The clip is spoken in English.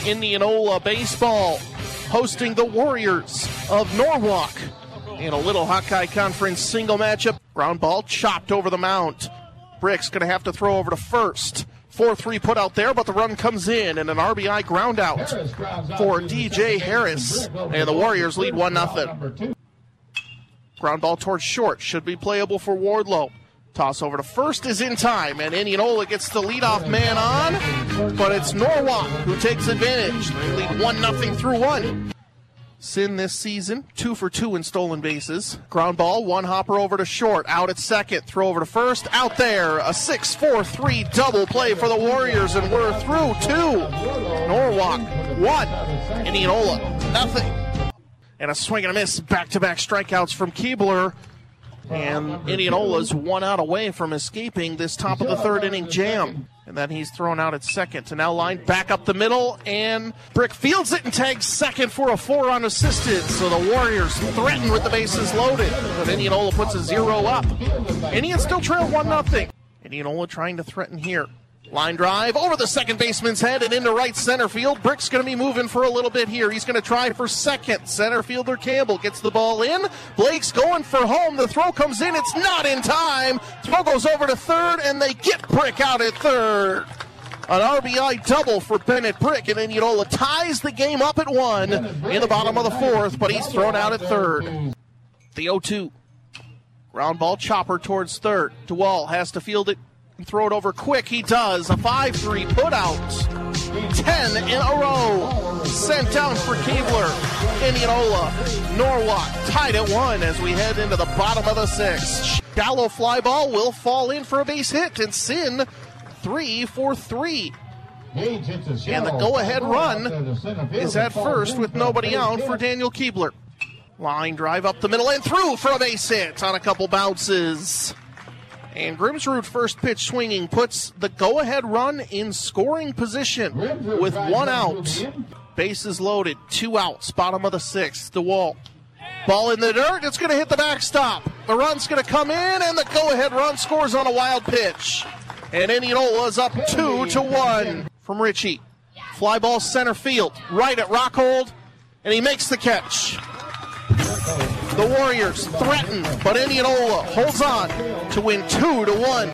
Indianola baseball hosting the Warriors of Norwalk in a Little Hawkeye Conference single matchup. Ground ball chopped over the mound. Brick's going to have to throw over to first. 4-3 put out there, but the run comes in and an RBI ground out for DJ Harris. And the Warriors lead 1-0. Ground ball towards short. Should be playable for Wardlow. Toss over to first is in time, and Indianola gets the leadoff man on, but it's Norwalk who takes advantage. They lead 1-0 through one. Sin this season, 2 for 2 in stolen bases. Ground ball, one hopper over to short, out at second, throw over to first, out there. A 6-4-3 double play for the Warriors, and we're through 2. Norwalk 1, Indianola 0. And a swing and a miss, back-to-back strikeouts from Keebler. And Indianola's 1 out away from escaping this top of the third inning jam. And then he's thrown out at second. And now lined back up the middle, and Brick fields it and tags second for a 4 unassisted. So the Warriors threaten with the bases loaded. But Indianola puts a 0 up. Indians still trail 1-0. Indianola trying to threaten here. Line drive over the second baseman's head and into right center field. Brick's going to be moving for a little bit here. He's going to try for second. Center fielder Campbell gets the ball in. Blake's going for home. The throw comes in. It's not in time. Throw goes over to third, and they get Brick out at third. An RBI double for Bennett Brick, and Indianola ties the game up at 1 in the bottom of the fourth, but he's thrown out at third. The 0-2. Ground ball chopper towards third. DeWall has to field it and throw it over quick. He does. A 5-3 put out. 10 in a row. Sent down for Keebler. Indianola, Norwalk tied at 1 as we head into the bottom of the 6th. Shallow fly ball will fall in for a base hit, and Sin 3 for 3. And the go-ahead run is at first with nobody out for Daniel Keebler. Line drive up the middle and through for a base hit on a couple bounces. And Grimsrud first pitch swinging puts the go-ahead run in scoring position with 1 out. Bases loaded, 2 outs, bottom of the 6th. DeWall. Ball in the dirt, it's going to hit the backstop. The run's going to come in, and the go-ahead run scores on a wild pitch. And Indianola's up 2-1 from Ritchie. Fly ball center field, right at Rockhold, and he makes the catch. The Warriors threaten, but Indianola holds on to win 2-1.